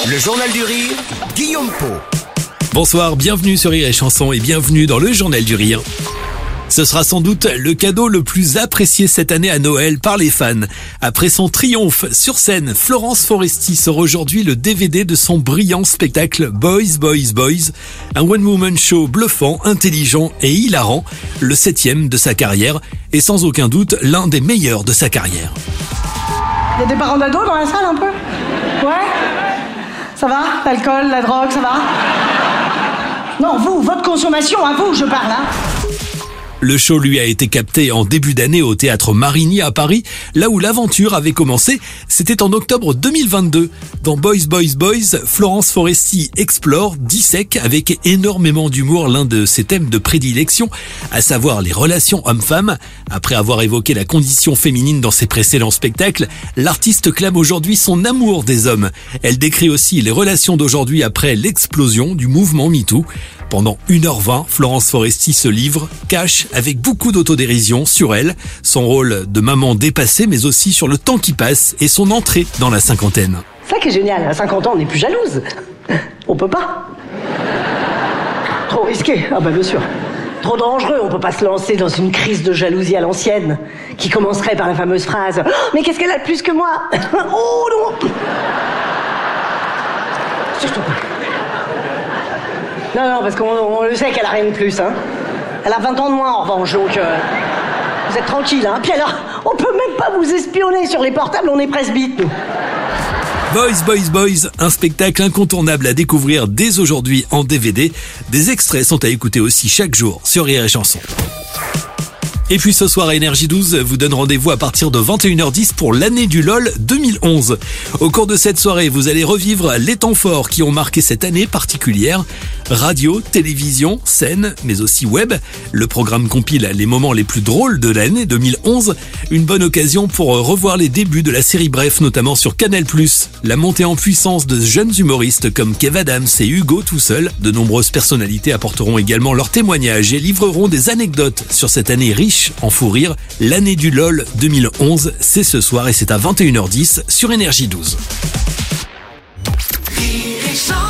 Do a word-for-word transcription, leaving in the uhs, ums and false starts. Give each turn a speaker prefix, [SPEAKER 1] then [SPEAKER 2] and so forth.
[SPEAKER 1] Le Journal du Rire, Guillaume Pau.
[SPEAKER 2] Bonsoir, bienvenue sur Rire et Chanson et bienvenue dans le Journal du Rire. Ce sera sans doute le cadeau le plus apprécié cette année à Noël par les fans. Après son triomphe sur scène, Florence Foresti sort aujourd'hui le D V D de son brillant spectacle Boys, Boys, Boys. Un one-woman show bluffant, intelligent et hilarant, le septième de sa carrière et sans aucun doute l'un des meilleurs de sa carrière.
[SPEAKER 3] Il y a des parents d'ados dans la salle un peu? Ouais? Ça va? L'alcool, la drogue, ça va? Non, vous, votre consommation, à vous, je parle, hein?
[SPEAKER 2] Le show lui a été capté en début d'année au théâtre Marigny à Paris, là où l'aventure avait commencé, c'était en octobre deux mille vingt-deux. Dans Boys Boys Boys, Florence Foresti explore, dissèque avec énormément d'humour l'un de ses thèmes de prédilection, à savoir les relations hommes-femmes. Après avoir évoqué la condition féminine dans ses précédents spectacles, l'artiste clame aujourd'hui son amour des hommes. Elle décrit aussi les relations d'aujourd'hui après l'explosion du mouvement MeToo. Pendant une heure vingt, Florence Foresti se livre, cache avec beaucoup d'autodérision sur elle, son rôle de maman dépassée, mais aussi sur le temps qui passe et son entrée dans la cinquantaine.
[SPEAKER 3] Ça qui est génial, à cinquante ans, on n'est plus jalouse. On peut pas. Trop risqué, ah bah bien sûr. Trop dangereux, on peut pas se lancer dans une crise de jalousie à l'ancienne, qui commencerait par la fameuse phrase oh, « Mais qu'est-ce qu'elle a de plus que moi ?» Oh non. Surtout pas. Non, non, parce qu'on on le sait qu'elle a rien de plus, hein. Elle a vingt ans de moins, en revanche, donc... Euh, vous êtes tranquille, hein. Puis alors, on peut même pas vous espionner sur les portables, on est presbytes, nous.
[SPEAKER 2] Boys, Boys, Boys, un spectacle incontournable à découvrir dès aujourd'hui en D V D. Des extraits sont à écouter aussi chaque jour sur Rire et Chanson. Et puis ce soir, Énergie douze vous donne rendez-vous à partir de vingt et une heures dix pour l'année du LOL deux mille onze. Au cours de cette soirée, vous allez revivre les temps forts qui ont marqué cette année particulière. Radio, télévision, scène, mais aussi web. Le programme compile les moments les plus drôles de l'année deux mille onze. Une bonne occasion pour revoir les débuts de la série Bref, notamment sur Canal plus. La montée en puissance de jeunes humoristes comme Kev Adams et Hugo tout seul. De nombreuses personnalités apporteront également leurs témoignages et livreront des anecdotes sur cette année riche en fou rire. L'année du LOL deux mille onze, c'est ce soir et c'est à vingt et une heures dix sur Énergie douze.
[SPEAKER 1] Rire et Chanson.